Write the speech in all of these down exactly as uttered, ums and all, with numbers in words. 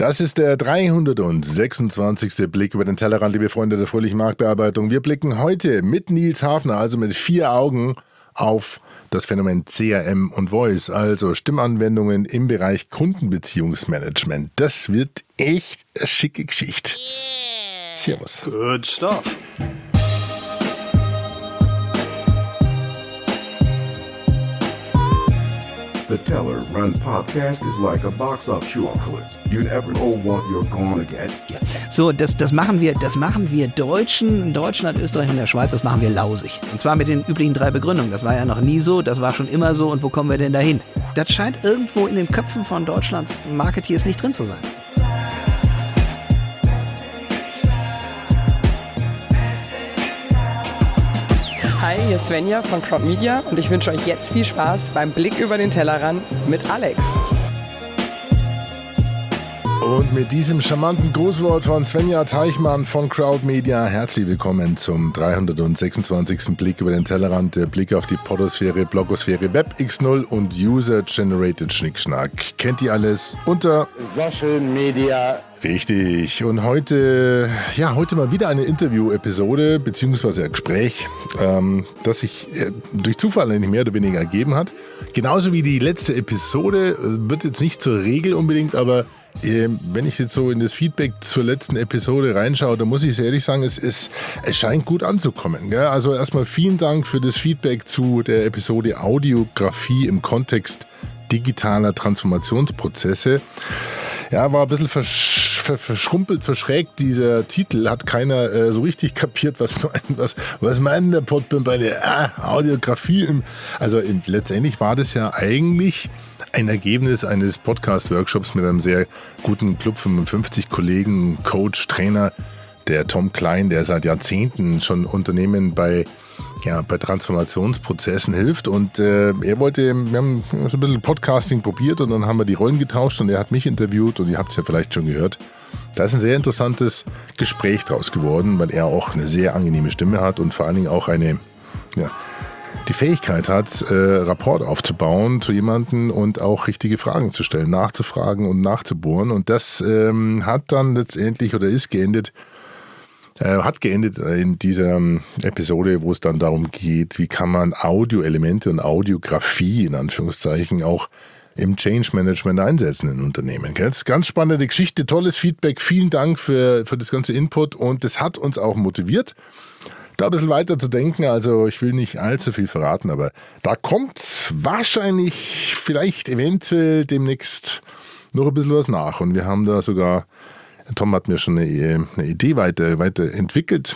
Das ist der dreihundertsechsundzwanzigste Blick über den Tellerrand, liebe Freunde der fröhlichen Marktbearbeitung. Wir blicken heute mit Nils Hafner, also mit vier Augen, auf das Phänomen C R M und Voice, also Stimmanwendungen im Bereich Kundenbeziehungsmanagement. Das wird echt eine schicke Geschichte. Servus. Good stuff. The Teller Run podcast is like a box of chocolate. You never know what you're gonna get. Ja. So, das, das machen wir, das machen wir Deutschen in Deutschland, Österreich und der Schweiz, das machen wir lausig. Und zwar mit den üblichen drei Begründungen. Das war ja noch nie so, das war schon immer so und wo kommen wir denn dahin? Das scheint irgendwo in den Köpfen von Deutschlands Marketeers nicht drin zu sein. Hi, hier ist Svenja von Crowd Media und ich wünsche euch jetzt viel Spaß beim Blick über den Tellerrand mit Alex. Und mit diesem charmanten Grußwort von Svenja Teichmann von Crowd Media herzlich willkommen zum dreihundertsechsundzwanzigsten Blick über den Tellerrand, der Blick auf die Podosphäre, Blogosphäre, Web X null und User-Generated Schnickschnack. Kennt ihr alles unter Social Media. Richtig. Und heute, ja, heute mal wieder eine Interview-Episode, beziehungsweise ein Gespräch, ähm, das sich äh, durch Zufall eigentlich mehr oder weniger ergeben hat. Genauso wie die letzte Episode, äh, wird jetzt nicht zur Regel unbedingt, aber äh, wenn ich jetzt so in das Feedback zur letzten Episode reinschaue, dann muss ich sehr ehrlich sagen, es, ist, es scheint gut anzukommen. Gell? Also erstmal vielen Dank für das Feedback zu der Episode Audiografie im Kontext digitaler Transformationsprozesse. Ja, war ein bisschen versch- ver- verschrumpelt, verschrägt, dieser Titel. Hat keiner äh, so richtig kapiert, was, was, was meint der Podpimp bei der ah, Audiografie. Im, also im, letztendlich war das ja eigentlich ein Ergebnis eines Podcast-Workshops mit einem sehr guten Club fünfundfünfzig Kollegen, Coach, Trainer, der Tom Klein, der seit Jahrzehnten schon Unternehmen bei ja, bei Transformationsprozessen hilft und äh, er wollte, wir haben so ein bisschen Podcasting probiert und dann haben wir die Rollen getauscht und er hat mich interviewt und ihr habt es ja vielleicht schon gehört. Da ist ein sehr interessantes Gespräch draus geworden, weil er auch eine sehr angenehme Stimme hat und vor allen Dingen auch eine, ja, die Fähigkeit hat, äh, Rapport aufzubauen zu jemandem und auch richtige Fragen zu stellen, nachzufragen und nachzubohren und das ähm, hat dann letztendlich oder ist geendet, hat geendet in dieser Episode, wo es dann darum geht, wie kann man Audioelemente und Audiografie in Anführungszeichen auch im Change Management einsetzen in Unternehmen. Ganz, ganz spannende Geschichte, tolles Feedback, vielen Dank für, für das ganze Input und das hat uns auch motiviert, da ein bisschen weiter zu denken. Also ich will nicht allzu viel verraten, aber da kommt wahrscheinlich, vielleicht eventuell demnächst noch ein bisschen was nach und wir haben da sogar Tom hat mir schon eine, eine Idee weiter, weiterentwicked.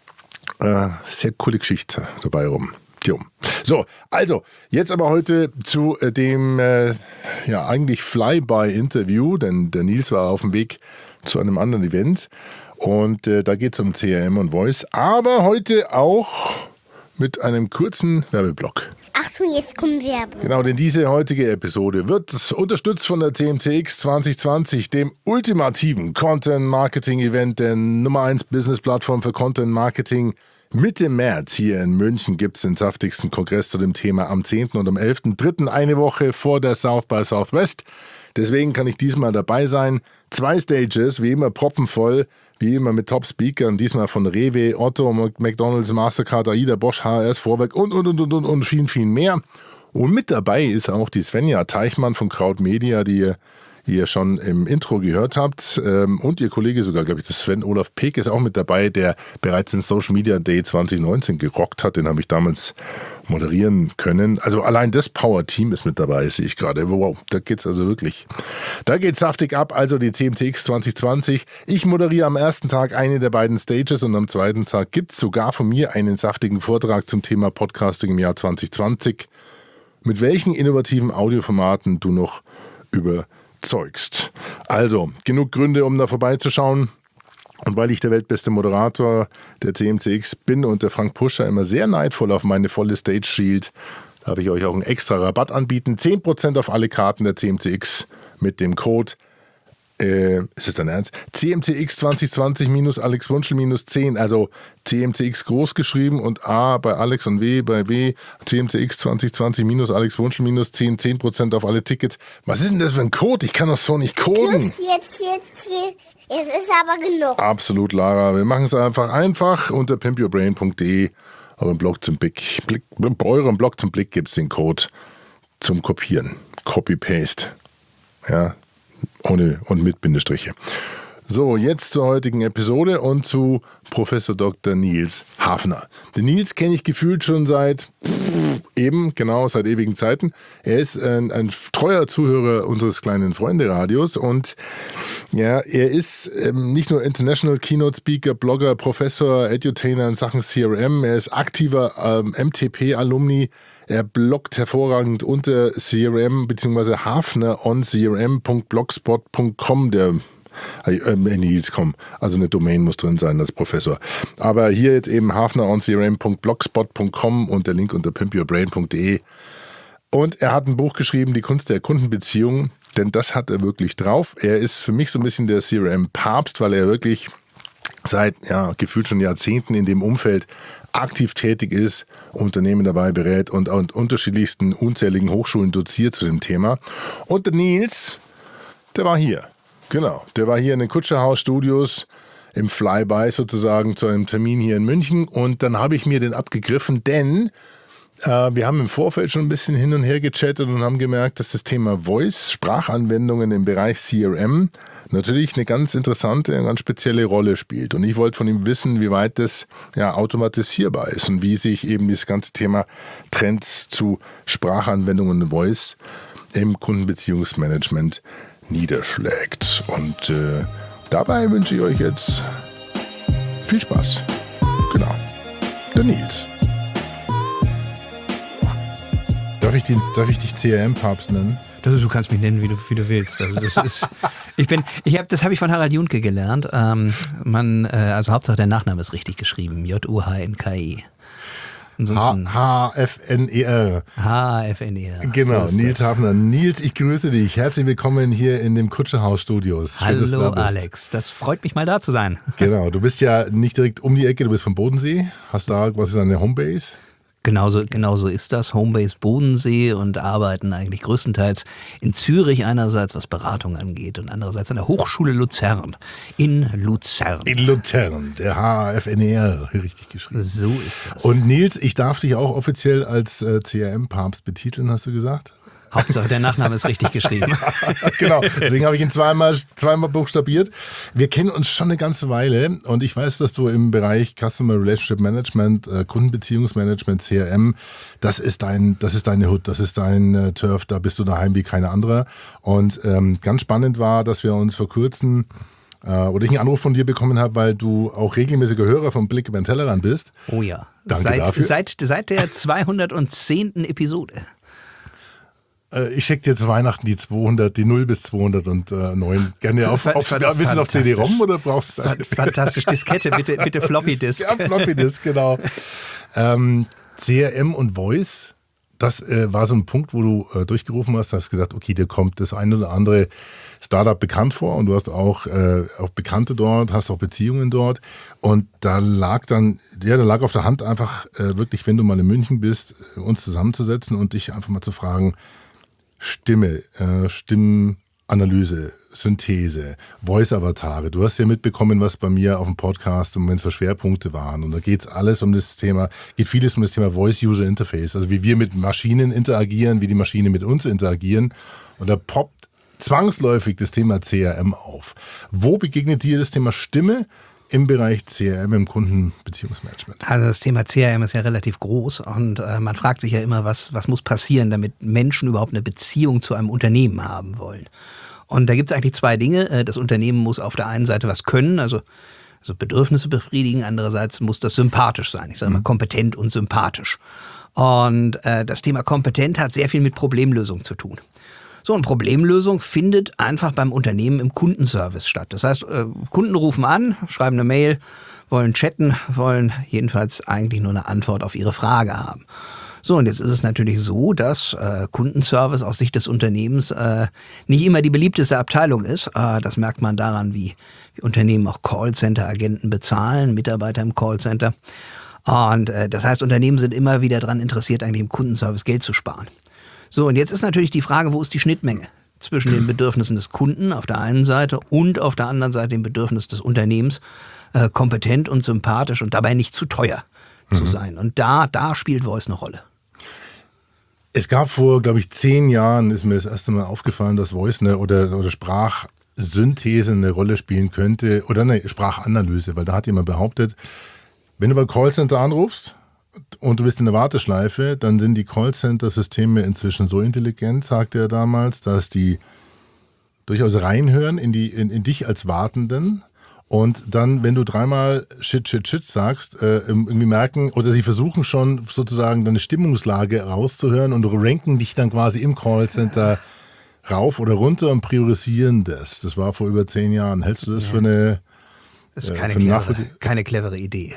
Äh, sehr coole Geschichte dabei rum. Jo. So, also, jetzt aber heute zu dem äh, ja eigentlich Flyby-Interview, denn der Nils war auf dem Weg zu einem anderen Event und äh, da geht es um C R M und Voice, aber heute auch mit einem kurzen Werbeblock. Achtung, jetzt kommt Werbung. Genau, denn diese heutige Episode wird unterstützt von der C M C X zwanzig zwanzig, dem ultimativen Content-Marketing-Event, der Nummer eins Business-Plattform für Content-Marketing. Mitte März hier in München gibt es den saftigsten Kongress zu dem Thema am zehnten und am elften dritten, eine Woche vor der South by Southwest. Deswegen kann ich diesmal dabei sein. Zwei Stages, wie immer proppenvoll, wie immer mit Top-Speakern, diesmal von Rewe, Otto, McDonald's, Mastercard, AIDA, Bosch, H R S, Vorwerk und, und, und, und, und, und vielen, vielen mehr. Und mit dabei ist auch die Svenja Teichmann von Crowd Media, die ihr, die ihr schon im Intro gehört habt. Und ihr Kollege sogar, glaube ich, das Sven Olaf Peek ist auch mit dabei, der bereits den Social Media Day zwanzig neunzehn gerockt hat. Den habe ich damals moderieren können. Also allein das Power-Team ist mit dabei, sehe ich gerade. Wow, da geht's also wirklich. Da geht's saftig ab, also die C M C X zwanzig zwanzig. Ich moderiere am ersten Tag eine der beiden Stages und am zweiten Tag gibt's sogar von mir einen saftigen Vortrag zum Thema Podcasting im Jahr zwanzig zwanzig. Mit welchen innovativen Audioformaten du noch überzeugst. Also, genug Gründe, um da vorbeizuschauen. Und weil ich der weltbeste Moderator der C M C X bin und der Frank Puscher immer sehr neidvoll auf meine volle Stage schielt, darf ich euch auch einen extra Rabatt anbieten. zehn Prozent auf alle Karten der C M C X mit dem Code Äh, ist es dein Ernst? C M C X zwanzig zwanzig minus Alex Wunschel minus zehn, also C M C X groß geschrieben und A bei Alex und W bei W, C M C X zwanzig zwanzig minus Alex Wunschel minus zehn, zehn Prozent auf alle Tickets. Was ist denn das für ein Code? Ich kann doch so nicht coden. Plus jetzt, jetzt, jetzt. Es ist aber genug. Absolut, Lara. Wir machen es einfach einfach unter pimp your brain punkt de. Eurem Blog zum Blick, Blick, bei eurem Blog zum Blick gibt es den Code zum Kopieren. Copy-Paste. Ja, ohne und mit Bindestriche. So, jetzt zur heutigen Episode und zu Professor Doktor Nils Hafner. Den Nils kenne ich gefühlt schon seit eben, genau, seit ewigen Zeiten. Er ist ein, ein treuer Zuhörer unseres kleinen Freunde-Radios und ja, er ist ähm, nicht nur International Keynote Speaker, Blogger, Professor, Edutainer in Sachen C R M, er ist aktiver ähm, M T P-Alumni. Er bloggt hervorragend unter C R M bzw. Hafner on C R M punkt blogspot punkt com, der äh, Nils, komm, also eine Domain muss drin sein als Professor. Aber hier jetzt eben Hafner on C R M punkt blogspot punkt com und der Link unter pimp your brain punkt de. Und er hat ein Buch geschrieben, Die Kunst der Kundenbeziehung, denn das hat er wirklich drauf. Er ist für mich so ein bisschen der C R M-Papst, weil er wirklich seit ja, gefühlt schon Jahrzehnten in dem Umfeld aktiv tätig ist, Unternehmen dabei berät und an unterschiedlichsten unzähligen Hochschulen doziert zu dem Thema. Und der Nils, der war hier. Genau, der war hier in den Kutscherhaus-Studios im Flyby sozusagen zu einem Termin hier in München und dann habe ich mir den abgegriffen, denn äh, wir haben im Vorfeld schon ein bisschen hin und her gechattet und haben gemerkt, dass das Thema Voice, Sprachanwendungen im Bereich C R M natürlich eine ganz interessante, eine ganz spezielle Rolle spielt. Und ich wollte von ihm wissen, wie weit das ja, automatisierbar ist und wie sich eben dieses ganze Thema Trends zu Sprachanwendungen und Voice im Kundenbeziehungsmanagement niederschlägt. Und äh, dabei wünsche ich euch jetzt viel Spaß. Genau. Der Nils. Darf ich, den, darf ich dich C R M-Papst nennen? Du kannst mich nennen, wie du, wie du willst. Also das ist, ich bin, ich hab, das habe ich von Harald Juntke gelernt. Ähm, man, äh, also Hauptsache der Nachname ist richtig geschrieben. J U H N K I. H F N E R. H F N E R. Genau, so Nils das. Hafner. Nils, ich grüße dich. Herzlich willkommen hier in dem Kutscherhaus-Studios. Hallo das da Alex, das freut mich mal da zu sein. Genau, du bist ja nicht direkt um die Ecke, du bist vom Bodensee. Hast da, was ist deine Homebase? Genauso, genauso ist das. Homebase Bodensee und arbeiten eigentlich größtenteils in Zürich einerseits, was Beratung angeht, und andererseits an der Hochschule Luzern. In Luzern. In Luzern, der H F N E R, richtig geschrieben. So ist das. Und Nils, ich darf dich auch offiziell als äh, C R M-Papst betiteln, hast du gesagt? Hauptsache der Nachname ist richtig geschrieben. Genau, deswegen habe ich ihn zweimal, zweimal buchstabiert. Wir kennen uns schon eine ganze Weile und ich weiß, dass du im Bereich Customer Relationship Management, äh, Kundenbeziehungsmanagement, C R M, das ist dein, das ist deine Hut, das ist dein äh, Turf, da bist du daheim wie keine andere. Und ähm, ganz spannend war, dass wir uns vor kurzem äh, oder ich einen Anruf von dir bekommen habe, weil du auch regelmäßiger Hörer vom Blick über den Tellerrand bist. Oh ja, Danke seit, dafür. Seit, seit der zweihundertzehnten Episode. Ich schicke dir zu Weihnachten die zweihundert, die null bis zweihundertneun. Gerne auf, auf, Ver- willst du auf C D-ROM oder brauchst du das? Fantastisch, Diskette, bitte, bitte Floppy Disk. Ja, Floppy Disk, genau. ähm, C R M und Voice, das äh, war so ein Punkt, wo du äh, durchgerufen hast, hast gesagt, okay, dir kommt das ein oder andere Startup bekannt vor und du hast auch, äh, auch Bekannte dort, hast auch Beziehungen dort und da lag dann, ja, da lag auf der Hand einfach äh, wirklich, wenn du mal in München bist, uns zusammenzusetzen und dich einfach mal zu fragen, Stimme, äh, Stimmenanalyse, Synthese, Voice-Avatare. Du hast ja mitbekommen, was bei mir auf dem Podcast im Moment für Schwerpunkte waren. Und da geht es alles um das Thema, geht vieles um das Thema Voice-User-Interface. Also wie wir mit Maschinen interagieren, wie die Maschine mit uns interagieren. Und da poppt zwangsläufig das Thema C R M auf. Wo begegnet dir das Thema Stimme im Bereich C R M, im Kundenbeziehungsmanagement? Also das Thema C R M ist ja relativ groß und äh, man fragt sich ja immer, was, was muss passieren, damit Menschen überhaupt eine Beziehung zu einem Unternehmen haben wollen. Und da gibt es eigentlich zwei Dinge. Das Unternehmen muss auf der einen Seite was können, also, also Bedürfnisse befriedigen, andererseits muss das sympathisch sein. Ich sage mal kompetent und sympathisch. Und äh, das Thema kompetent hat sehr viel mit Problemlösung zu tun. So, eine Problemlösung findet einfach beim Unternehmen im Kundenservice statt. Das heißt, äh, Kunden rufen an, schreiben eine Mail, wollen chatten, wollen jedenfalls eigentlich nur eine Antwort auf ihre Frage haben. So, und jetzt ist es natürlich so, dass äh, Kundenservice aus Sicht des Unternehmens äh, nicht immer die beliebteste Abteilung ist. Äh, das merkt man daran, wie, wie Unternehmen auch Callcenter-Agenten bezahlen, Mitarbeiter im Callcenter. Und äh, das heißt, Unternehmen sind immer wieder daran interessiert, eigentlich im Kundenservice Geld zu sparen. So, und jetzt ist natürlich die Frage, wo ist die Schnittmenge zwischen den Bedürfnissen des Kunden auf der einen Seite und auf der anderen Seite dem Bedürfnis des Unternehmens, äh, kompetent und sympathisch und dabei nicht zu teuer mhm. zu sein. Und da, da spielt Voice eine Rolle. Es gab vor, glaube ich, zehn Jahren, ist mir das erste Mal aufgefallen, dass Voice eine, oder, oder Sprachsynthese eine Rolle spielen könnte oder eine Sprachanalyse, weil da hat jemand behauptet, wenn du bei Callcenter anrufst und du bist in der Warteschleife, dann sind die Callcenter-Systeme inzwischen so intelligent, sagte er damals, dass die durchaus reinhören in, die, in, in dich als Wartenden. Und dann, wenn du dreimal Shit, Shit, Shit sagst, äh, irgendwie merken, oder sie versuchen schon sozusagen deine Stimmungslage rauszuhören und ranken dich dann quasi im Callcenter rauf oder runter und priorisieren das. Das war vor über zehn Jahren. Hältst du das ja. für eine... Das ist keine, äh, clevere, keine clevere Idee.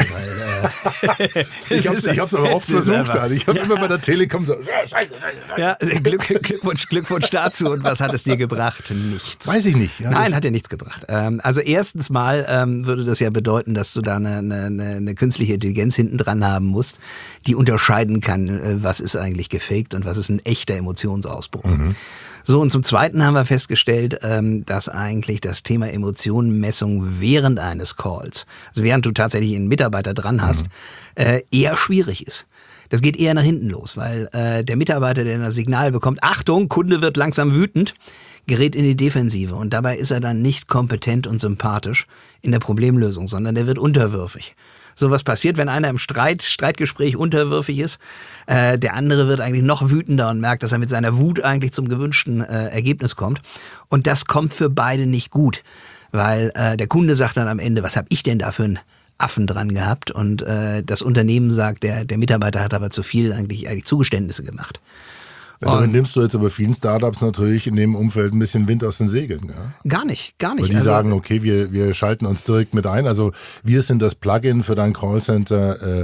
Weil, äh, ich habe es aber oft versucht. Also ich habe ja. immer bei der Telekom so, scheiße, scheiße, scheiße. Ja, Glück, Glückwunsch, Glückwunsch dazu. Und was hat es dir gebracht? Nichts. Weiß ich nicht. Ja, Nein, hat dir nichts gebracht. Ähm, also erstens mal ähm, würde das ja bedeuten, dass du da eine, eine, eine künstliche Intelligenz hinten dran haben musst, die unterscheiden kann, äh, was ist eigentlich gefaked und was ist ein echter Emotionsausbruch. Mhm. So, und zum Zweiten haben wir festgestellt, ähm, dass eigentlich das Thema Emotionenmessung während eines Calls, also während du tatsächlich einen Mitarbeiter dran hast, mhm. äh, eher schwierig ist. Das geht eher nach hinten los, weil äh, der Mitarbeiter, der ein Signal bekommt, Achtung, Kunde wird langsam wütend, gerät in die Defensive und dabei ist er dann nicht kompetent und sympathisch in der Problemlösung, sondern der wird unterwürfig. So was passiert, wenn einer im Streit, Streitgespräch unterwürfig ist. Äh, der andere wird eigentlich noch wütender und merkt, dass er mit seiner Wut eigentlich zum gewünschten äh, Ergebnis kommt. Und das kommt für beide nicht gut, weil äh, der Kunde sagt dann am Ende, was habe ich denn da für einen Affen dran gehabt? Und äh, das Unternehmen sagt, der, der Mitarbeiter hat aber zu viel eigentlich, eigentlich Zugeständnisse gemacht. Damit nimmst du jetzt aber vielen Startups natürlich in dem Umfeld ein bisschen Wind aus den Segeln. Ja? Gar nicht, gar nicht. Weil die also, sagen, okay, wir, wir schalten uns direkt mit ein. Also wir sind das Plugin für dein Callcenter äh,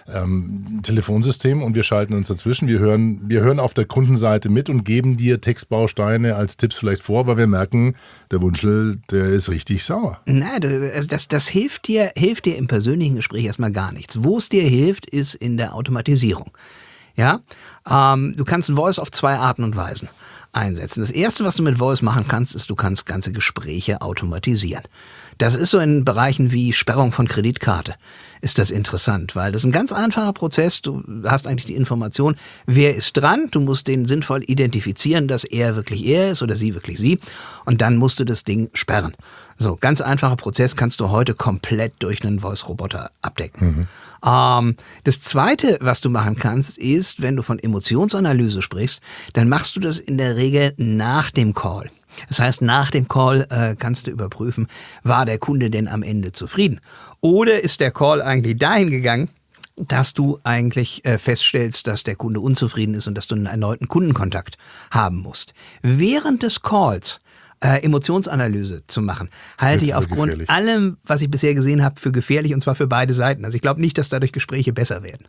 ähm, Telefonsystem und wir schalten uns dazwischen. Wir hören, wir hören auf der Kundenseite mit und geben dir Textbausteine als Tipps vielleicht vor, weil wir merken, der Wunschel, der ist richtig sauer. Nein, das, das hilft dir, hilft dir im persönlichen Gespräch erstmal gar nichts. Wo es dir hilft, ist in der Automatisierung. Ja, ähm, du kannst ein Voice auf zwei Arten und Weisen einsetzen. Das erste, was du mit Voice machen kannst, ist, du kannst ganze Gespräche automatisieren. Das ist so in Bereichen wie Sperrung von Kreditkarte ist das interessant, weil das ist ein ganz einfacher Prozess. Du hast eigentlich die Information, wer ist dran. Du musst den sinnvoll identifizieren, dass er wirklich er ist oder sie wirklich sie. Und dann musst du das Ding sperren. So, ganz einfacher Prozess kannst du heute komplett durch einen Voice-Roboter abdecken. Mhm. Ähm, das Zweite, was du machen kannst, ist, wenn du von Emotionsanalyse sprichst, dann machst du das in der Regel nach dem Call. Das heißt, nach dem Call äh, kannst du überprüfen, war der Kunde denn am Ende zufrieden? Oder ist der Call eigentlich dahin gegangen, dass du eigentlich äh, feststellst, dass der Kunde unzufrieden ist und dass du einen erneuten Kundenkontakt haben musst. Während des Calls äh, Emotionsanalyse zu machen, halte ich aufgrund gefährlich. allem, was ich bisher gesehen habe, für gefährlich und zwar für beide Seiten. Also ich glaube nicht, dass dadurch Gespräche besser werden.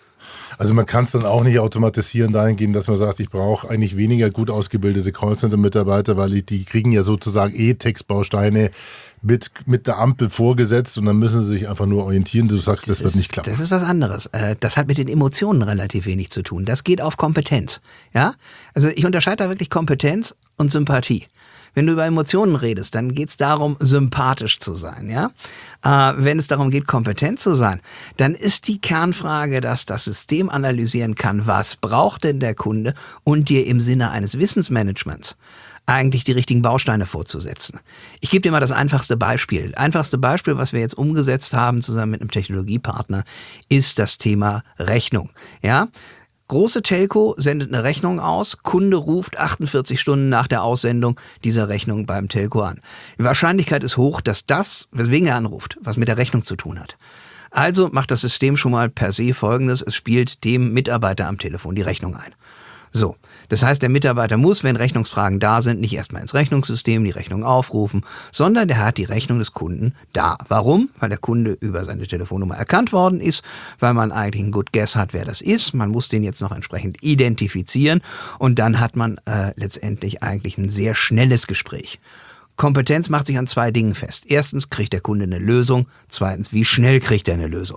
Also man kann es dann auch nicht automatisieren dahingehend, dass man sagt, ich brauche eigentlich weniger gut ausgebildete Callcenter-Mitarbeiter, weil ich, die kriegen ja sozusagen eh Textbausteine mit, mit der Ampel vorgesetzt und dann müssen sie sich einfach nur orientieren. Du sagst, das, das wird nicht klappen. Das ist was anderes. Das hat mit den Emotionen relativ wenig zu tun. Das geht auf Kompetenz. Ja? Also ich unterscheide da wirklich Kompetenz und Sympathie. Wenn du über Emotionen redest, dann geht es darum, sympathisch zu sein. Ja? Äh, wenn es darum geht, kompetent zu sein, dann ist die Kernfrage, dass das System analysieren kann, was braucht denn der Kunde und dir im Sinne eines Wissensmanagements eigentlich die richtigen Bausteine vorzusetzen. Ich gebe dir mal das einfachste Beispiel. Einfachste Beispiel, was wir jetzt umgesetzt haben, zusammen mit einem Technologiepartner, ist das Thema Rechnung. Ja? Große Telco sendet eine Rechnung aus, Kunde ruft achtundvierzig Stunden nach der Aussendung dieser Rechnung beim Telco an. Die Wahrscheinlichkeit ist hoch, dass das, weswegen er anruft, was mit der Rechnung zu tun hat. Also macht das System schon mal per se Folgendes, es spielt dem Mitarbeiter am Telefon die Rechnung ein. So, das heißt, der Mitarbeiter muss, wenn Rechnungsfragen da sind, nicht erstmal ins Rechnungssystem die Rechnung aufrufen, sondern der hat die Rechnung des Kunden da. Warum? Weil der Kunde über seine Telefonnummer erkannt worden ist, weil man eigentlich einen Good Guess hat, wer das ist. Man muss den jetzt noch entsprechend identifizieren und dann hat man äh, letztendlich eigentlich ein sehr schnelles Gespräch. Kompetenz macht sich an zwei Dingen fest. Erstens, kriegt der Kunde eine Lösung. Zweitens, wie schnell kriegt er eine Lösung?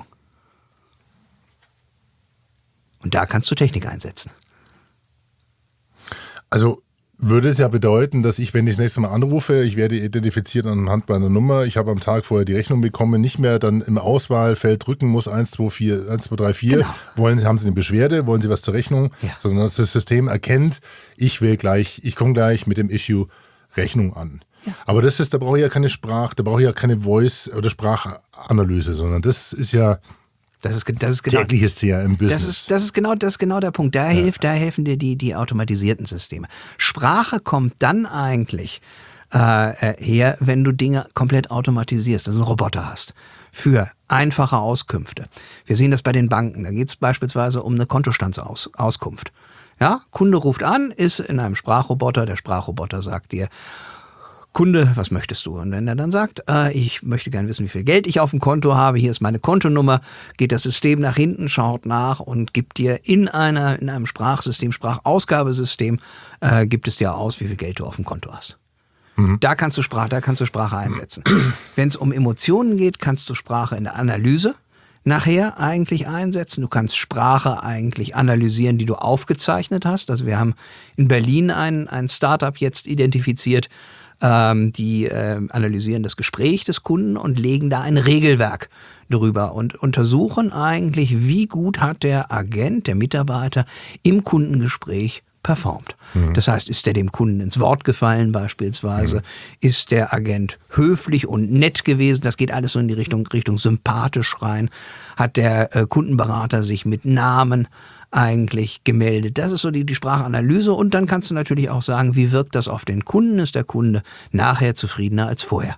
Und da kannst du Technik einsetzen. Also würde es ja bedeuten, dass ich, wenn ich das nächste Mal anrufe, ich werde identifiziert anhand meiner Nummer, ich habe am Tag vorher die Rechnung bekommen, nicht mehr dann im Auswahlfeld drücken muss eins, zwei, vier, eins, zwei, drei, vier. Genau. Wollen Sie, haben Sie eine Beschwerde, wollen Sie was zur Rechnung? Ja. Sondern dass das System erkennt, ich will gleich, ich komme gleich mit dem Issue Rechnung an. Ja. Aber das ist, da brauche ich ja keine Sprache, da brauche ich ja keine Voice- oder Sprachanalyse, sondern das ist ja Das ist, das ist genau, tägliches C R M-Business. Das ist, das ist genau, das ist genau der Punkt. Da, ja. hilft, da helfen dir die, die automatisierten Systeme. Sprache kommt dann eigentlich äh, her, wenn du Dinge komplett automatisierst, also einen Roboter hast für einfache Auskünfte. Wir sehen das bei den Banken. Da geht es beispielsweise um eine Kontostandsauskunft. Ja, Kunde ruft an, ist in einem Sprachroboter. Der Sprachroboter sagt dir, Kunde, was möchtest du? Und wenn er dann sagt, äh, ich möchte gerne wissen, wie viel Geld ich auf dem Konto habe, hier ist meine Kontonummer, geht das System nach hinten, schaut nach und gibt dir in einer in einem Sprachsystem, Sprachausgabesystem, äh, gibt es dir aus, wie viel Geld du auf dem Konto hast. Mhm. Da kannst du Sprache, da kannst du Sprache einsetzen. Wenn es um Emotionen geht, kannst du Sprache in der Analyse nachher eigentlich einsetzen. Du kannst Sprache eigentlich analysieren, die du aufgezeichnet hast. Also wir haben in Berlin ein, ein Startup jetzt identifiziert, ähm, die äh, analysieren das Gespräch des Kunden und legen da ein Regelwerk drüber und untersuchen eigentlich, wie gut hat der Agent, der Mitarbeiter im Kundengespräch performt. Mhm. Das heißt, ist der dem Kunden ins Wort gefallen beispielsweise? Mhm. Ist der Agent höflich und nett gewesen? Das geht alles so in die Richtung, Richtung sympathisch rein. Hat der äh, Kundenberater sich mit Namen eigentlich gemeldet? Das ist so die, die Sprachanalyse. Und dann kannst du natürlich auch sagen, wie wirkt das auf den Kunden? Ist der Kunde nachher zufriedener als vorher?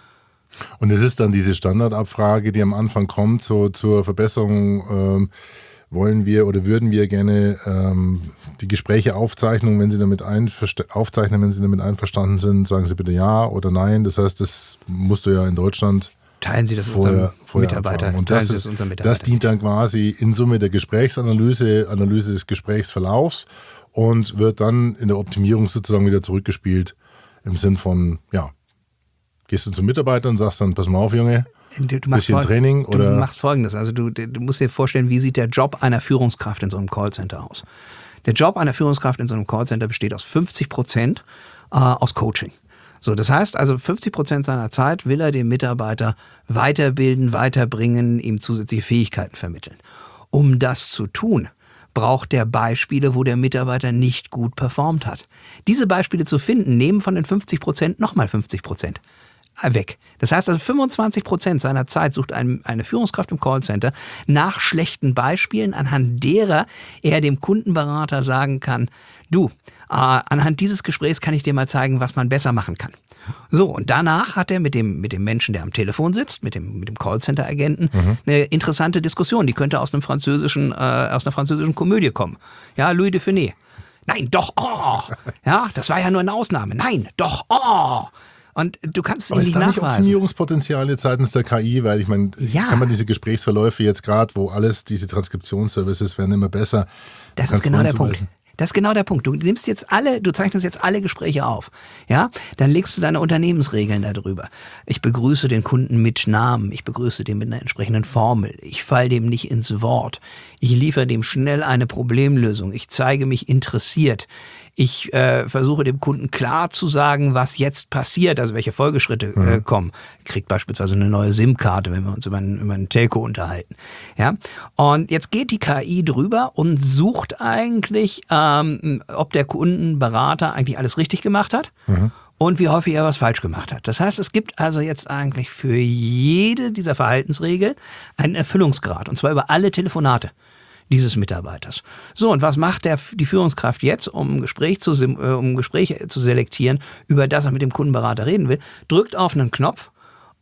Und es ist dann diese Standardabfrage, die am Anfang kommt, so zur Verbesserung, ähm, wollen wir oder würden wir gerne ähm, die Gespräche aufzeichnen, wenn Sie damit einversta- aufzeichnen, wenn Sie damit einverstanden sind, sagen Sie bitte ja oder nein. Das heißt, das musst du ja in Deutschland Teilen Sie das vorher, unserem vorher Mitarbeiter. Und das, Teilen ist, Sie das unserem Mitarbeiter. Das dient dann quasi in Summe der Gesprächsanalyse, Analyse des Gesprächsverlaufs und wird dann in der Optimierung sozusagen wieder zurückgespielt im Sinn von, ja, gehst du zum Mitarbeiter und sagst dann, pass mal auf, Junge, ein bisschen fol- Training oder... Du machst Folgendes, also du, du musst dir vorstellen, wie sieht der Job einer Führungskraft in so einem Callcenter aus? Der Job einer Führungskraft in so einem Callcenter besteht aus fünfzig Prozent äh, aus Coaching. So, das heißt also, fünfzig Prozent seiner Zeit will er dem Mitarbeiter weiterbilden, weiterbringen, ihm zusätzliche Fähigkeiten vermitteln. Um das zu tun, braucht er Beispiele, wo der Mitarbeiter nicht gut performt hat. Diese Beispiele zu finden, nehmen von den fünfzig Prozent nochmal fünfzig Prozent weg. Das heißt also, fünfundzwanzig Prozent seiner Zeit sucht ein, eine Führungskraft im Callcenter nach schlechten Beispielen, anhand derer er dem Kundenberater sagen kann, du, äh, anhand dieses Gesprächs kann ich dir mal zeigen, was man besser machen kann. So, und danach hat er mit dem, mit dem Menschen, der am Telefon sitzt, mit dem, mit dem Callcenter-Agenten, mhm. eine interessante Diskussion. Die könnte aus einem französischen, äh, aus einer französischen Komödie kommen. Ja, Louis de Funès. Nein, doch, oh. Ja, das war ja nur eine Ausnahme. Nein, doch, oh. Und du kannst es ihm nicht nachweisen. Aber ist da nicht Optimierungspotenziale seitens der K I? Weil ich meine, ja. kann man diese Gesprächsverläufe jetzt gerade, wo alles, diese Transkriptionsservices werden immer besser. Das ist genau der Punkt. Das ist genau der Punkt. Du nimmst jetzt alle, du zeichnest jetzt alle Gespräche auf. Ja? Dann legst du deine Unternehmensregeln darüber. Ich begrüße den Kunden mit Namen. Ich begrüße den mit einer entsprechenden Formel. Ich falle dem nicht ins Wort. Ich liefere dem schnell eine Problemlösung. Ich zeige mich interessiert. Ich äh, versuche dem Kunden klar zu sagen, was jetzt passiert, also welche Folgeschritte äh, mhm. kommen. Kriegt beispielsweise eine neue SIM-Karte, wenn wir uns über einen, über einen Telco unterhalten. Ja? Und jetzt geht die K I drüber und sucht eigentlich, ähm, ob der Kundenberater eigentlich alles richtig gemacht hat mhm. und wie häufig er was falsch gemacht hat. Das heißt, es gibt also jetzt eigentlich für jede dieser Verhaltensregeln einen Erfüllungsgrad, und zwar über alle Telefonate dieses Mitarbeiters. So, und was macht der, die Führungskraft jetzt, um ein Gespräch zu, äh, um ein Gespräch zu selektieren, über das er mit dem Kundenberater reden will? Drückt auf einen Knopf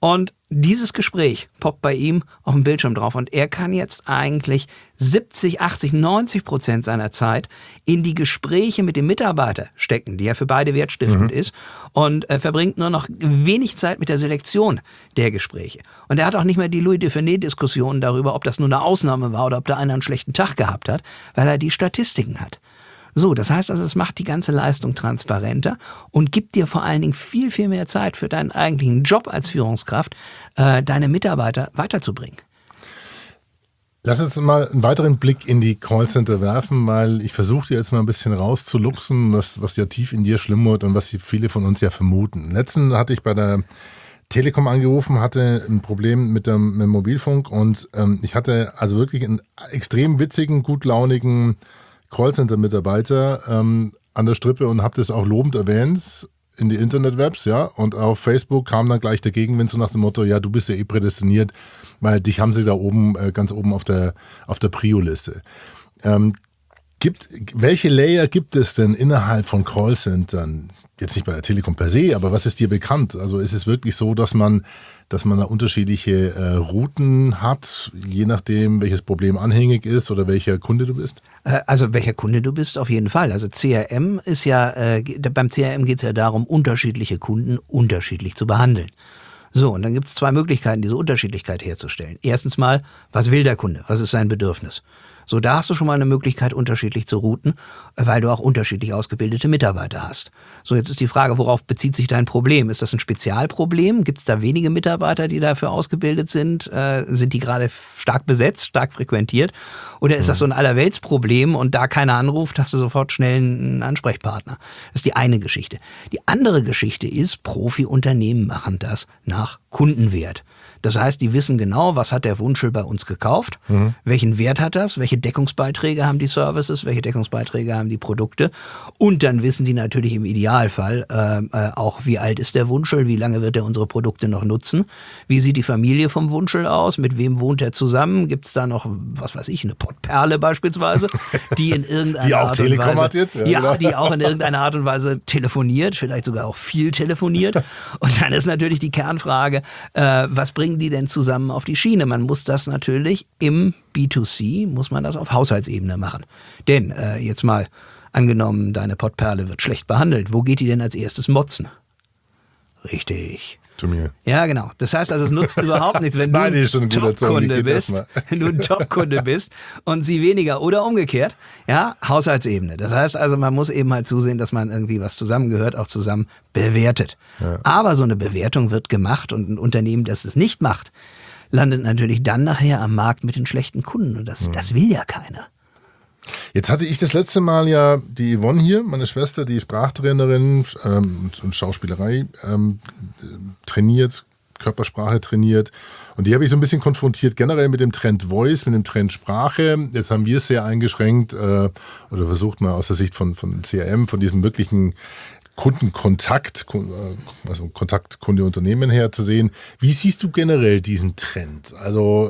Und dieses Gespräch poppt bei ihm auf dem Bildschirm drauf und er kann jetzt eigentlich siebzig, achtzig, neunzig Prozent seiner Zeit in die Gespräche mit dem Mitarbeiter stecken, die ja für beide wertstiftend mhm. ist, und äh, verbringt nur noch wenig Zeit mit der Selektion der Gespräche. Und er hat auch nicht mehr die Louis de Funès-Diskussion darüber, ob das nur eine Ausnahme war oder ob da einer einen schlechten Tag gehabt hat, weil er die Statistiken hat. So, das heißt also, es macht die ganze Leistung transparenter und gibt dir vor allen Dingen viel, viel mehr Zeit für deinen eigentlichen Job als Führungskraft, äh, deine Mitarbeiter weiterzubringen. Lass uns mal einen weiteren Blick in die Callcenter werfen, weil ich versuche dir jetzt mal ein bisschen rauszuluxen, was, was ja tief in dir schlummert und was viele von uns ja vermuten. Letzten hatte ich bei der Telekom angerufen, hatte ein Problem mit dem, mit dem Mobilfunk und ähm, ich hatte also wirklich einen extrem witzigen, gutlaunigen Callcenter-Mitarbeiter ähm, an der Strippe und habe das auch lobend erwähnt in die Internetwebs, ja, und auf Facebook kam dann gleich der Gegenwind so nach dem Motto, ja, du bist ja eh prädestiniert, weil dich haben sie da oben, äh, ganz oben auf der, auf der Prio-Liste. Ähm, gibt, welche Layer gibt es denn innerhalb von Callcentern? Jetzt nicht bei der Telekom per se, aber was ist dir bekannt? Also ist es wirklich so, dass man dass man da unterschiedliche äh, Routen hat, je nachdem, welches Problem anhängig ist oder welcher Kunde du bist? Äh, also welcher Kunde du bist, auf jeden Fall. Also C R M ist ja, äh, beim C R M geht es ja darum, unterschiedliche Kunden unterschiedlich zu behandeln. So, und dann gibt es zwei Möglichkeiten, diese Unterschiedlichkeit herzustellen. Erstens mal, was will der Kunde? Was ist sein Bedürfnis? So, da hast du schon mal eine Möglichkeit, unterschiedlich zu routen, weil du auch unterschiedlich ausgebildete Mitarbeiter hast. So, jetzt ist die Frage, worauf bezieht sich dein Problem? Ist das ein Spezialproblem? Gibt es da wenige Mitarbeiter, die dafür ausgebildet sind? Äh, sind die gerade stark besetzt, stark frequentiert? Oder ist das so ein Allerweltsproblem und da keiner anruft, hast du sofort schnell einen Ansprechpartner? Das ist die eine Geschichte. Die andere Geschichte ist, Profi-Unternehmen machen das nach Kundenwert. Das heißt, die wissen genau, was hat der Wunschel bei uns gekauft, mhm. welchen Wert hat das, welche Deckungsbeiträge haben die Services, welche Deckungsbeiträge haben die Produkte, und dann wissen die natürlich im Idealfall äh, äh, auch, wie alt ist der Wunschel, wie lange wird er unsere Produkte noch nutzen, wie sieht die Familie vom Wunschel aus, mit wem wohnt er zusammen, gibt es da noch, was weiß ich, eine Pottperle beispielsweise, die in irgendeiner die auch Art Telekom und Weise, hat jetzt, ja, ja, genau. die auch in irgendeiner Art und Weise telefoniert, vielleicht sogar auch viel telefoniert, und dann ist natürlich die Kernfrage, äh, was bringen die denn zusammen auf die Schiene? Man muss das natürlich im B zwei C, muss man das auf Haushaltsebene machen. Denn äh, jetzt mal angenommen, deine Pottperle wird schlecht behandelt. Wo geht die denn als erstes motzen? Richtig. Zu mir. Ja, genau. Das heißt also, es nutzt überhaupt nichts, wenn du Nein, ein ein Top-Kunde bist, wenn du ein Top-Kunde bist und sie weniger oder umgekehrt. Ja, Haushaltsebene. Das heißt also, man muss eben halt zusehen, dass man irgendwie was zusammengehört, auch zusammen bewertet. Ja. Aber so eine Bewertung wird gemacht und ein Unternehmen, das es nicht macht, landet natürlich dann nachher am Markt mit den schlechten Kunden und das, mhm. das will ja keiner. Jetzt hatte ich das letzte Mal ja die Yvonne hier, meine Schwester, die Sprachtrainerin ähm, und Schauspielerei ähm, trainiert, Körpersprache trainiert. Und die habe ich so ein bisschen konfrontiert, generell mit dem Trend Voice, mit dem Trend Sprache. Jetzt haben wir es sehr eingeschränkt äh, oder versucht mal aus der Sicht von, von C R M, von diesem wirklichen Kundenkontakt, also Kontakt Kunde-Unternehmen her zu sehen. Wie siehst du generell diesen Trend? Also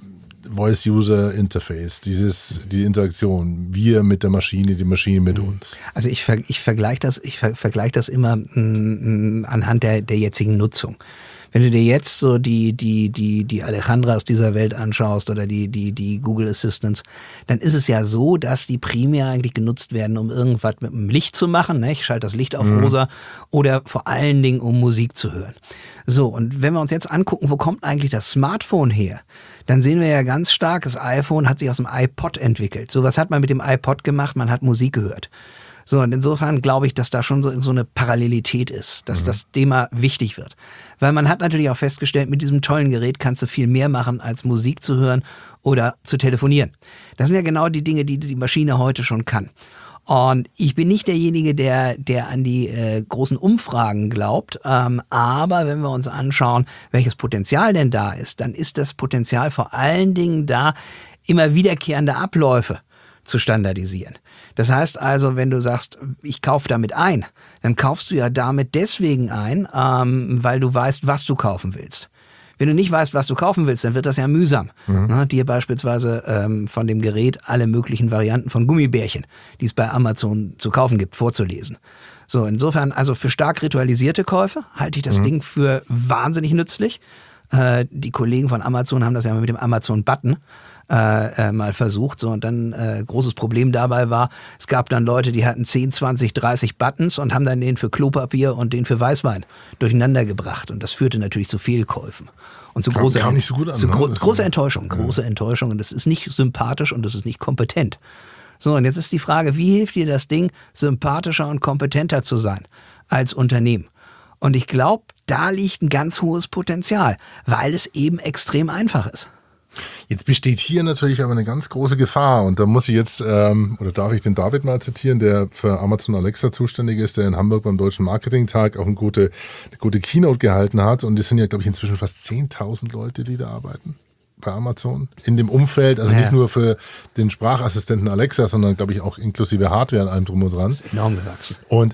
Voice-User-Interface, dieses, die Interaktion, wir mit der Maschine, die Maschine mit uns. Also ich, ver, ich vergleiche das, ich ver, vergleich das immer mh, anhand der, der jetzigen Nutzung. Wenn du dir jetzt so die, die, die, die Alejandras dieser Welt anschaust oder die, die, die Google Assistants, dann ist es ja so, dass die primär eigentlich genutzt werden, um irgendwas mit dem Licht zu machen. Ne? Ich schalte das Licht auf mhm. rosa, oder vor allen Dingen, um Musik zu hören. So, und wenn wir uns jetzt angucken, wo kommt eigentlich das Smartphone her, dann sehen wir ja ganz stark, das iPhone hat sich aus dem iPod entwickelt. So, was hat man mit dem iPod gemacht? Man hat Musik gehört. So, und insofern glaube ich, dass da schon so, so eine Parallelität ist, dass mhm. das Thema wichtig wird. Weil man hat natürlich auch festgestellt, mit diesem tollen Gerät kannst du viel mehr machen, als Musik zu hören oder zu telefonieren. Das sind ja genau die Dinge, die die Maschine heute schon kann. Und ich bin nicht derjenige, der, der an die äh, großen Umfragen glaubt, ähm, aber wenn wir uns anschauen, welches Potenzial denn da ist, dann ist das Potenzial vor allen Dingen da, immer wiederkehrende Abläufe zu standardisieren. Das heißt also, wenn du sagst, ich kaufe damit ein, dann kaufst du ja damit deswegen ein, ähm, weil du weißt, was du kaufen willst. Wenn du nicht weißt, was du kaufen willst, dann wird das ja mühsam. Mhm. Na, dir beispielsweise ähm, von dem Gerät alle möglichen Varianten von Gummibärchen, die es bei Amazon zu kaufen gibt, vorzulesen. So, insofern, also für stark ritualisierte Käufe halte ich das mhm. Ding für wahnsinnig nützlich. Äh, die Kollegen von Amazon haben das ja mit dem Amazon-Button äh, äh, mal versucht. So, und dann äh, großes Problem dabei war, es gab dann Leute, die hatten zehn, zwanzig, dreißig Buttons und haben dann den für Klopapier und den für Weißwein durcheinander gebracht. Und das führte natürlich zu Fehlkäufen. Und zu kam, großer, kam nicht so gut an, zu ne? gro- Das große ja. Enttäuschung, große ja. Enttäuschung. Und das ist nicht sympathisch und das ist nicht kompetent. So, und jetzt ist die Frage, wie hilft dir das Ding, sympathischer und kompetenter zu sein als Unternehmen? Und ich glaube, da liegt ein ganz hohes Potenzial, weil es eben extrem einfach ist. Jetzt besteht hier natürlich aber eine ganz große Gefahr und da muss ich jetzt, ähm, oder darf ich den David mal zitieren, der für Amazon Alexa zuständig ist, der in Hamburg beim Deutschen Marketing-Tag auch eine gute, eine gute Keynote gehalten hat und es sind ja, glaube ich, inzwischen fast zehntausend Leute, die da arbeiten. Bei Amazon in dem Umfeld, also ja. nicht nur für den Sprachassistenten Alexa, sondern glaube ich auch inklusive Hardware und allem drum und dran. Das ist enorm gewachsen. Und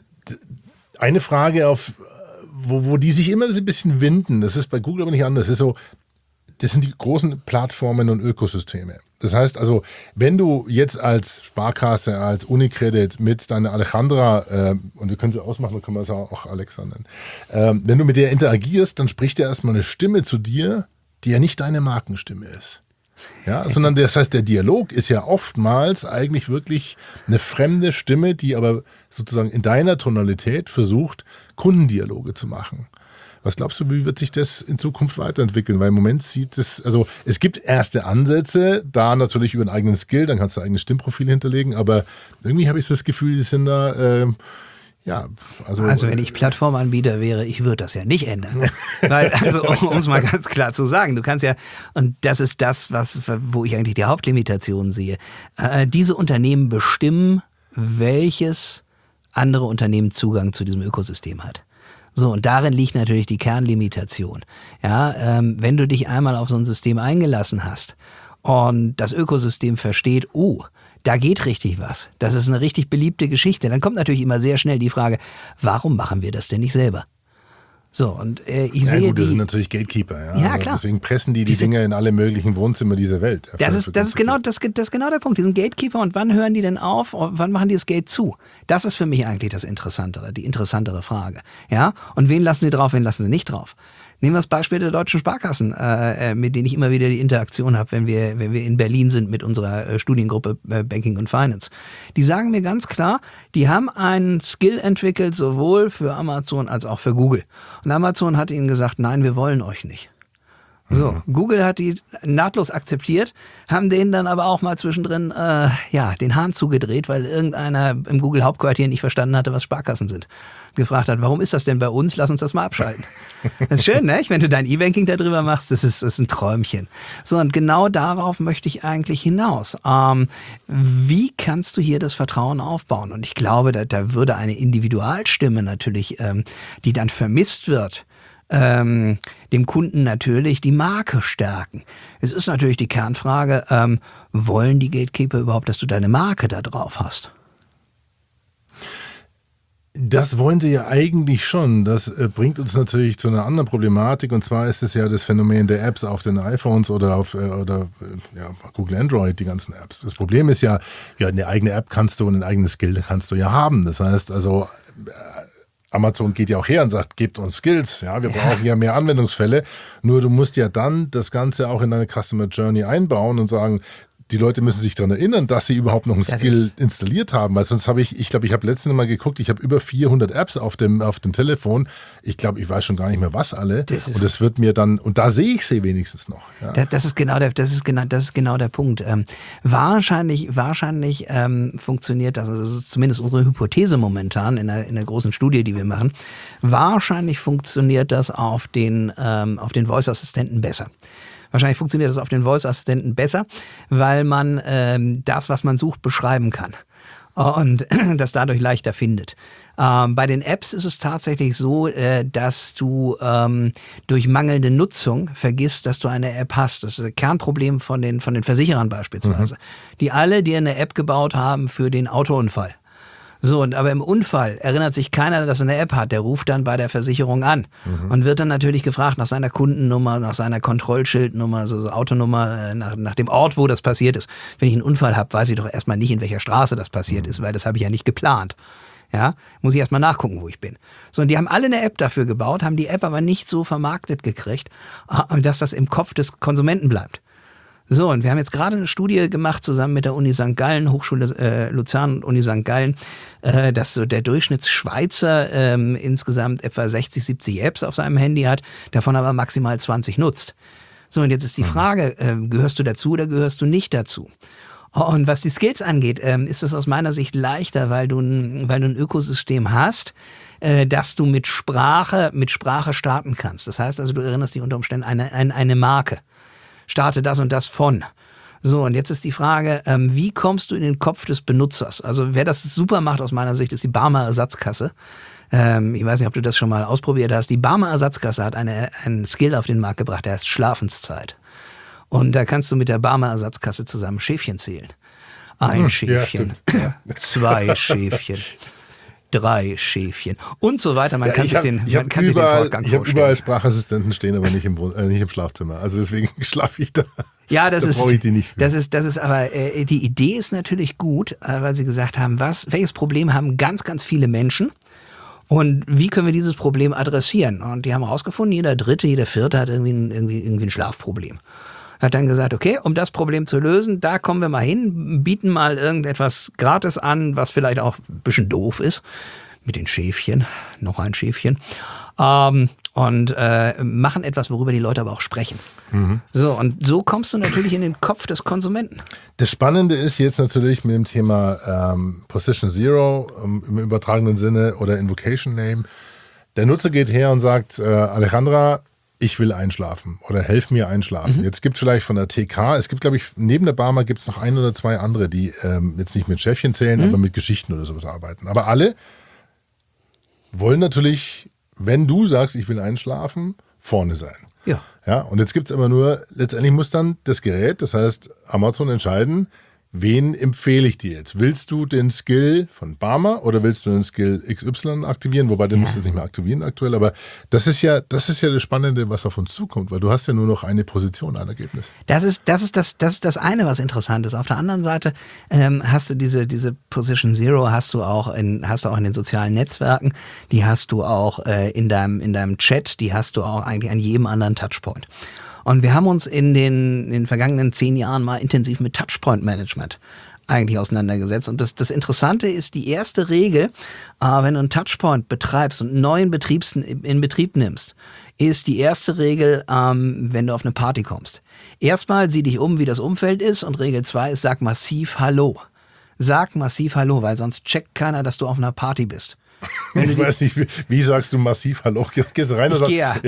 eine Frage, auf wo, wo die sich immer so ein bisschen winden, das ist bei Google aber nicht anders, das ist so, das sind die großen Plattformen und Ökosysteme. Das heißt also, wenn du jetzt als Sparkasse, als Unicredit mit deiner Alejandra, äh, und wir können sie ausmachen, dann können wir es auch Alexa nennen, äh, wenn du mit der interagierst, dann spricht ja erstmal eine Stimme zu dir, die ja nicht deine Markenstimme ist. Ja, sondern das heißt, der Dialog ist ja oftmals eigentlich wirklich eine fremde Stimme, die aber sozusagen in deiner Tonalität versucht, Kundendialoge zu machen. Was glaubst du, wie wird sich das in Zukunft weiterentwickeln? Weil im Moment sieht es, also es gibt erste Ansätze, da natürlich über einen eigenen Skill, dann kannst du ein eigenes Stimmprofil hinterlegen, aber irgendwie habe ich das Gefühl, die sind da, äh, ja, also. Also wenn ich Plattformanbieter wäre, ich würde das ja nicht ändern. Weil, also um es mal ganz klar zu sagen, du kannst ja, und das ist das, was, wo ich eigentlich die Hauptlimitation sehe, äh, diese Unternehmen bestimmen, welches andere Unternehmen Zugang zu diesem Ökosystem hat. So, und darin liegt natürlich die Kernlimitation. Ja, ähm, wenn du dich einmal auf so ein System eingelassen hast und das Ökosystem versteht, oh, da geht richtig was, das ist eine richtig beliebte Geschichte, dann kommt natürlich immer sehr schnell die Frage, warum machen wir das denn nicht selber? So, und äh, ich ja, sehe gut, die... das sind natürlich Gatekeeper. Ja, ja klar. Deswegen pressen die die, die Dinge in alle möglichen Wohnzimmer dieser Welt. Das ist, das, ist genau, das, das ist genau der Punkt. Die sind Gatekeeper und wann hören die denn auf? Wann machen die das Gate zu? Das ist für mich eigentlich das Interessantere, die interessantere Frage. Ja? Und wen lassen sie drauf, wen lassen sie nicht drauf? Nehmen wir das Beispiel der deutschen Sparkassen, äh, mit denen ich immer wieder die Interaktion habe, wenn wir, wenn wir in Berlin sind mit unserer äh, Studiengruppe äh, Banking und Finance. Die sagen mir ganz klar, die haben einen Skill entwickelt, sowohl für Amazon als auch für Google. Und Amazon hat ihnen gesagt, nein, wir wollen euch nicht. So, mhm. Google hat die nahtlos akzeptiert, haben denen dann aber auch mal zwischendrin äh, ja, den Hahn zugedreht, weil irgendeiner im Google-Hauptquartier nicht verstanden hatte, was Sparkassen sind. Gefragt hat, warum ist das denn bei uns? Lass uns das mal abschalten. Das ist schön, ne? Wenn du dein E-Banking da drüber machst, das ist, das ist ein Träumchen. So, und genau darauf möchte ich eigentlich hinaus. Ähm, wie kannst du hier das Vertrauen aufbauen? Und ich glaube, da, da würde eine Individualstimme natürlich, ähm, die dann vermisst wird, Ähm, dem Kunden natürlich die Marke stärken. Es ist natürlich die Kernfrage, ähm, wollen die Gatekeeper überhaupt, dass du deine Marke da drauf hast? Das wollen sie ja eigentlich schon. Das äh, bringt uns natürlich zu einer anderen Problematik und zwar ist es ja das Phänomen der Apps auf den iPhones oder auf äh, oder, äh, ja, Google Android, die ganzen Apps. Das Problem ist ja, ja, eine eigene App kannst du und ein eigenes Skill kannst du ja haben. Das heißt also, äh, Amazon geht ja auch her und sagt, gebt uns Skills, ja, wir brauchen ja mehr Anwendungsfälle. Nur du musst ja dann das Ganze auch in deine Customer Journey einbauen und sagen, die Leute müssen sich daran erinnern, dass sie überhaupt noch einen das Skill installiert haben, weil sonst habe ich, ich glaube, ich habe letztens Mal geguckt, ich habe über vierhundert Apps auf dem, auf dem Telefon. Ich glaube, ich weiß schon gar nicht mehr, was alle. Das und das wird mir dann, und da sehe ich sie wenigstens noch. Ja. Das, das ist genau der, das ist genau, das ist genau der Punkt. Ähm, wahrscheinlich, wahrscheinlich ähm, funktioniert das, also das ist zumindest unsere Hypothese momentan in der, in der großen Studie, die wir machen. Wahrscheinlich funktioniert das auf den, ähm, auf den Voice-Assistenten besser. Wahrscheinlich funktioniert das auf den Voice-Assistenten besser, weil man ähm, das, was man sucht, beschreiben kann und das dadurch leichter findet. Ähm, bei den Apps ist es tatsächlich so, äh, dass du ähm, durch mangelnde Nutzung vergisst, dass du eine App hast. Das ist ein Kernproblem von den, von den Versicherern beispielsweise, mhm. die alle dir eine App gebaut haben für den Autounfall. So, und aber im Unfall erinnert sich keiner, dass er eine App hat. Der ruft dann bei der Versicherung an mhm. und wird dann natürlich gefragt nach seiner Kundennummer, nach seiner Kontrollschildnummer, so, so Autonummer, nach, nach dem Ort, wo das passiert ist. Wenn ich einen Unfall habe, weiß ich doch erstmal nicht, in welcher Straße das passiert mhm. ist, weil das habe ich ja nicht geplant. Ja, muss ich erstmal nachgucken, wo ich bin. So, und die haben alle eine App dafür gebaut, haben die App aber nicht so vermarktet gekriegt, dass das im Kopf des Konsumenten bleibt. So, und wir haben jetzt gerade eine Studie gemacht, zusammen mit der Uni Sankt Gallen, Hochschule äh, Luzern und Uni Sankt Gallen, äh, dass so der Durchschnittsschweizer ähm, insgesamt etwa sechzig, siebzig Apps auf seinem Handy hat, davon aber maximal zwanzig nutzt. So, und jetzt ist die Frage, äh, gehörst du dazu oder gehörst du nicht dazu? Und was die Skills angeht, ähm, ist es aus meiner Sicht leichter, weil du ein, weil du ein Ökosystem hast, äh, dass du mit Sprache, mit Sprache starten kannst. Das heißt also, du erinnerst dich unter Umständen an eine, eine, eine Marke. Starte das und das von. So, und jetzt ist die Frage, ähm, wie kommst du in den Kopf des Benutzers? Also wer das super macht aus meiner Sicht, ist die Barmer Ersatzkasse. Ähm, ich weiß nicht, ob du das schon mal ausprobiert hast. Die Barmer Ersatzkasse hat eine, einen Skill auf den Markt gebracht, der heißt Schlafenszeit. Und da kannst du mit der Barmer Ersatzkasse zusammen Schäfchen zählen. Ein hm, Schäfchen, ja, zwei Schäfchen, drei Schäfchen und so weiter. Man ja, kann, sich hab, den, man hab kann überall, sich den Fortgang ich habe vorstellen. überall Sprachassistenten stehen, aber nicht im, äh, nicht im Schlafzimmer. Also deswegen schlafe ich da. Ja, das da ist, ich die nicht für. das ist, das ist aber, äh, die Idee ist natürlich gut, äh, weil sie gesagt haben, was, welches Problem haben ganz, ganz viele Menschen? Und wie können wir dieses Problem adressieren? Und die haben herausgefunden, jeder Dritte, jeder Vierte hat irgendwie ein, irgendwie, irgendwie ein Schlafproblem. Hat dann gesagt, okay, um das Problem zu lösen, da kommen wir mal hin, bieten mal irgendetwas gratis an, was vielleicht auch ein bisschen doof ist, mit den Schäfchen, noch ein Schäfchen, ähm, und äh, machen etwas, worüber die Leute aber auch sprechen. Mhm. So, und so kommst du natürlich in den Kopf des Konsumenten. Das Spannende ist jetzt natürlich mit dem Thema ähm, Position Zero ähm, im übertragenen Sinne oder Invocation Name. Der Nutzer geht her und sagt, äh, Alejandra, ich will einschlafen oder helf mir einschlafen. Mhm. Jetzt gibt es vielleicht von der T K, es gibt, glaube ich, neben der Barmer gibt es noch ein oder zwei andere, die ähm, jetzt nicht mit Schäfchen zählen, mhm. aber mit Geschichten oder sowas arbeiten. Aber alle wollen natürlich, wenn du sagst, ich will einschlafen, vorne sein. Ja. Ja, und jetzt gibt es aber nur, letztendlich muss dann das Gerät, das heißt Amazon entscheiden, wen empfehle ich dir jetzt? Willst du den Skill von Barmer oder willst du den Skill X Y aktivieren? Wobei, den ja. musst du jetzt nicht mehr aktivieren aktuell, aber das ist ja, das ist ja das Spannende, was auf uns zukommt, weil du hast ja nur noch eine Position, ein Ergebnis. Das ist, das ist das, das ist das eine, was interessant ist. Auf der anderen Seite ähm, hast du diese, diese Position Zero hast du auch in, hast du auch in den sozialen Netzwerken, die hast du auch äh, in deinem, in deinem Chat, die hast du auch eigentlich an jedem anderen Touchpoint. Und wir haben uns in den, in den vergangenen zehn Jahren mal intensiv mit Touchpoint-Management eigentlich auseinandergesetzt. Und das, das Interessante ist, die erste Regel, äh, wenn du einen Touchpoint betreibst und einen neuen Betriebs, in Betrieb nimmst, ist die erste Regel, ähm, wenn du auf eine Party kommst. Erstmal sieh dich um, wie das Umfeld ist, und Regel zwei ist, sag massiv Hallo. Sag massiv Hallo, weil sonst checkt keiner, dass du auf einer Party bist. Wenn ich weiß nicht, wie, wie sagst du massiv Hallo? Gehst du rein und ich sagst, gehe.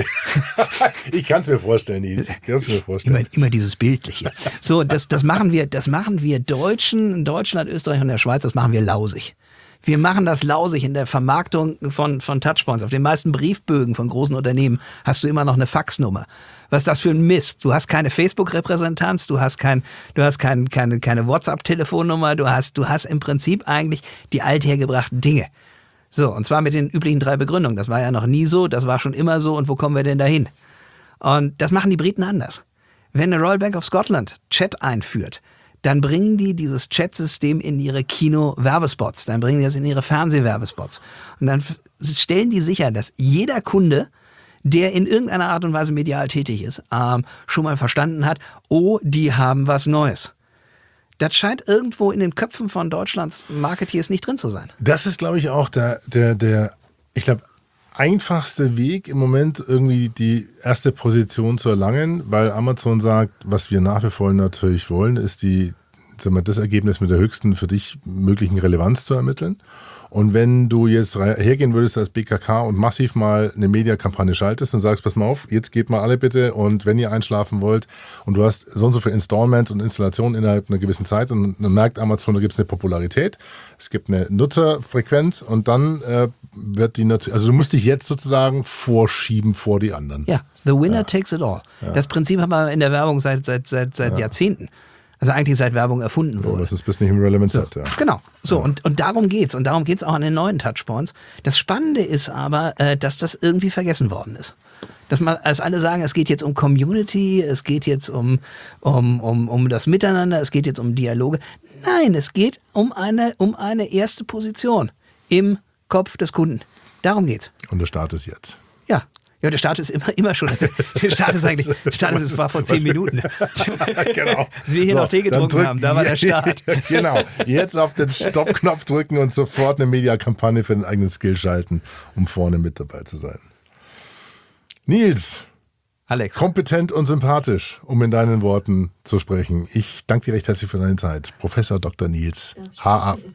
Ich kann es mir vorstellen, Nils. Ich kann es mir vorstellen. Immer, immer dieses Bildliche. So, das, das machen wir, das machen wir Deutschen, in Deutschland, Österreich und der Schweiz, das machen wir lausig. Wir machen das lausig in der Vermarktung von, von Touchpoints. Auf den meisten Briefbögen von großen Unternehmen hast du immer noch eine Faxnummer. Was ist das für ein Mist? Du hast keine Facebook-Repräsentanz, du hast, kein, du hast kein, keine, keine WhatsApp-Telefonnummer, du hast, du hast im Prinzip eigentlich die althergebrachten Dinge. So, und zwar mit den üblichen drei Begründungen. Das war ja noch nie so, das war schon immer so, und wo kommen wir denn dahin? Und das machen die Briten anders. Wenn eine Royal Bank of Scotland Chat einführt, dann bringen die dieses Chat-System in ihre Kino-Werbespots, dann bringen die das in ihre Fernsehwerbespots. Und dann stellen die sicher, dass jeder Kunde, der in irgendeiner Art und Weise medial tätig ist, ähm, schon mal verstanden hat, oh, die haben was Neues. Das scheint irgendwo in den Köpfen von Deutschlands Marketeers nicht drin zu sein. Das ist, glaube ich, auch der, der, der ich glaube, einfachste Weg im Moment, irgendwie die erste Position zu erlangen, weil Amazon sagt, was wir nach wie vor natürlich wollen, ist die, sagen wir, das Ergebnis mit der höchsten für dich möglichen Relevanz zu ermitteln. Und wenn du jetzt hergehen würdest als B K K und massiv mal eine Mediakampagne schaltest und sagst, pass mal auf, jetzt geht mal alle bitte, und wenn ihr einschlafen wollt und du hast so und so viele Installments und Installationen innerhalb einer gewissen Zeit, und dann merkt Amazon, da gibt es eine Popularität, es gibt eine Nutzerfrequenz, und dann äh, wird die natürlich, also du musst dich jetzt sozusagen vorschieben vor die anderen. Ja, the winner ja. takes it all. Ja. Das Prinzip haben wir in der Werbung seit, seit, seit, seit ja. Jahrzehnten. Also eigentlich seit Werbung erfunden wurde. Das ist bis nicht im Relevant Set, ja. Genau. So, und, und darum geht's. Und darum geht's auch an den neuen Touchpoints. Das Spannende ist aber, äh, dass das irgendwie vergessen worden ist. Dass man, als alle sagen, es geht jetzt um Community, es geht jetzt um, um, um, um das Miteinander, es geht jetzt um Dialoge. Nein, es geht um eine, um eine erste Position im Kopf des Kunden. Darum geht's. Und der Start ist jetzt. Ja. Ja, der Start ist immer, immer schon. Also, der Start ist eigentlich, der Start ist, es war vor zehn Minuten. Genau. Als wir hier So, noch Tee getrunken drück- haben, da war der Start. Genau. Jetzt auf den Stoppknopf drücken und sofort eine Mediakampagne für den eigenen Skill schalten, um vorne mit dabei zu sein. Nils, Alex. kompetent und sympathisch, um in deinen Worten zu sprechen. Ich danke dir recht herzlich für deine Zeit. Professor Doktor Nils H A.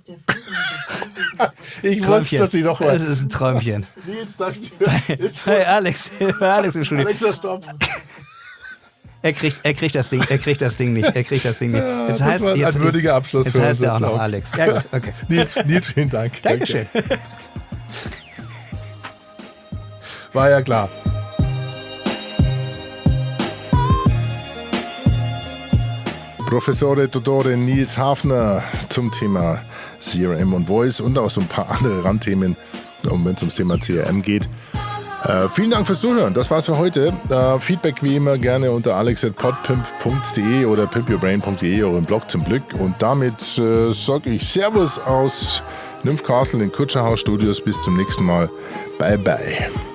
Ich wusste, dass ich noch Das was. ist ein Träumchen. Nils, sagst du, ist Hey, Alex, bei Alex im Studio. Alexa, stopp. Er kriegt, er kriegt das Ding, er kriegt das Ding nicht, er kriegt das Ding nicht. Jetzt das war ein würdiger Abschluss Jetzt für heißt uns er auch jetzt noch auch. Alex. Ja, gut, okay. Nils, Nils, vielen Dank. Dankeschön. Danke. War ja klar. Professore Dottore Nils Hafner zum Thema C R M und Voice und auch so ein paar andere Randthemen, wenn es ums Thema C R M geht. Äh, vielen Dank fürs Zuhören. Das war's für heute. Äh, Feedback wie immer gerne unter alex at podpimp punkt de oder pimpyourbrain punkt de, eurem Blog zum Glück. Und damit äh, sage ich Servus aus Nymphcastle in den Kutscherhaus Studios. Bis zum nächsten Mal. Bye bye.